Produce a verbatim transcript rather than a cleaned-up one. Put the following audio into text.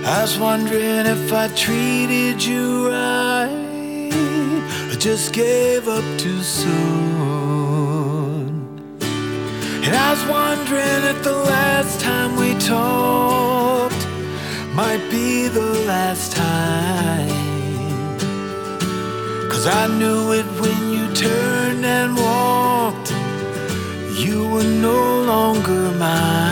I was wondering if I treated you right, or just gave up too soon. And I was wondering if the last time we talked might be the last time, 'cause I knew it when you turned and walked. You were no longer mine.